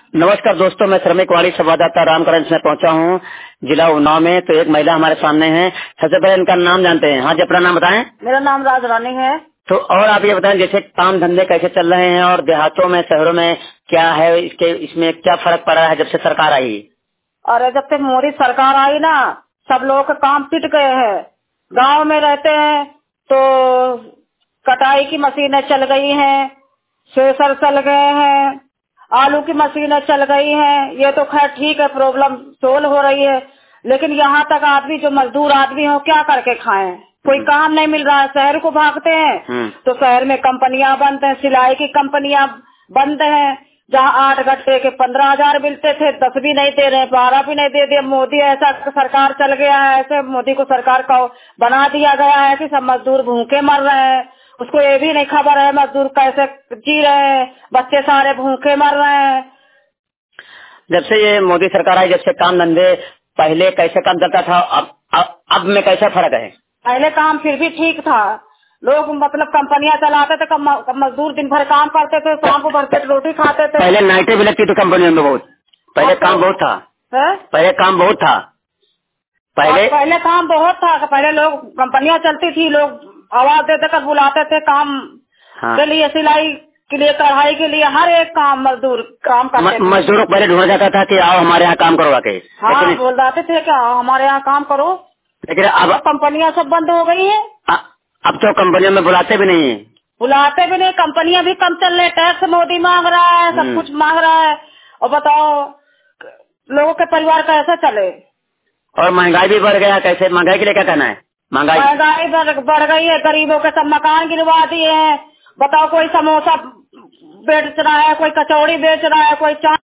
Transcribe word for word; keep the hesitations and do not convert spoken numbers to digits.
नमस्कार दोस्तों, मैं श्रमिक वाणी संवाददाता रामकरण में पहुंचा हूं जिला उन्नाव में। तो एक महिला हमारे सामने है। सबसे पहले इनका नाम जानते हैं। हाँ जी, अपना नाम बताएं। मेरा नाम राज रानी है। तो और आप ये बताएं, जैसे काम धंधे कैसे चल रहे हैं और देहातों में शहरों में क्या है, इसके इसमें क्या फर्क पड़ा है जब से सरकार आई? और जब से मोदी सरकार आई ना, सब लोगों के काम पिट गए हैं। गांव में रहते हैं तो कटाई की मशीनें चल गई हैं, थ्रेसर चल गए हैं, आलू की मशीनें चल गई हैं। ये तो खैर ठीक है, प्रॉब्लम सोल्व हो रही है। लेकिन यहाँ तक आदमी जो मजदूर आदमी हो क्या करके खाएं? कोई काम नहीं मिल रहा है। शहर को भागते हैं तो शहर में कंपनियां बंद हैं, सिलाई की कंपनियां बंद हैं। जहाँ आठ घंटे के पंद्रह हजार मिलते थे, दस भी नहीं दे रहे, बारह भी नहीं दे दिए। मोदी ऐसा सरकार चल गया है, ऐसे मोदी को सरकार का बना दिया गया है कि सब मजदूर भूखे मर रहे हैं। उसको ये भी नहीं खबर है मजदूर कैसे जी रहे हैं, बच्चे सारे भूखे मर रहे हैं। जब से ये मोदी सरकार आई, जब से काम धंधे पहले कैसे काम चलता था, अब अब, अब में कैसा फर्क है? पहले काम फिर भी ठीक था। लोग मतलब कंपनियां चलाते थे, कम, कम मजदूर दिन भर काम करते थे, शाम को भरपेट रोटी खाते थे। पहले नाइटें भी लगती थी कंपनियों में बहुत। पहले काम बहुत था है? पहले काम बहुत था पहले पहले काम बहुत था। पहले लोग कंपनियां चलती थी, लोग आवाज देते कर बुलाते थे काम हाँ। के लिए, सिलाई के लिए, कढ़ाई के लिए, हर एक काम मजदूर काम करते थे। मजदूरों को पहले ढूंढा जाता था कि आओ हमारे यहाँ काम करो आके। हाँ, बोल जाते थे कि आओ हमारे यहाँ काम करो। लेकिन अब कंपनियां सब बंद हो गई है। अब तो कंपनियों में बुलाते भी नहीं है। बुलाते भी नहीं, कंपनियां भी कम चल रही, टैक्स मोदी मांग रहा है, सब कुछ मांग रहा है। और बताओ लोगों के परिवार कैसे चले? और महंगाई भी बढ़ गया। कैसे महंगाई के लिए क्या कहना है? महंगाई महंगाई बढ़ गई है। गरीबों के सब मकान गिरवा दिए हैं। बताओ, कोई समोसा बेच रहा है, कोई कचौड़ी बेच रहा है, कोई चाय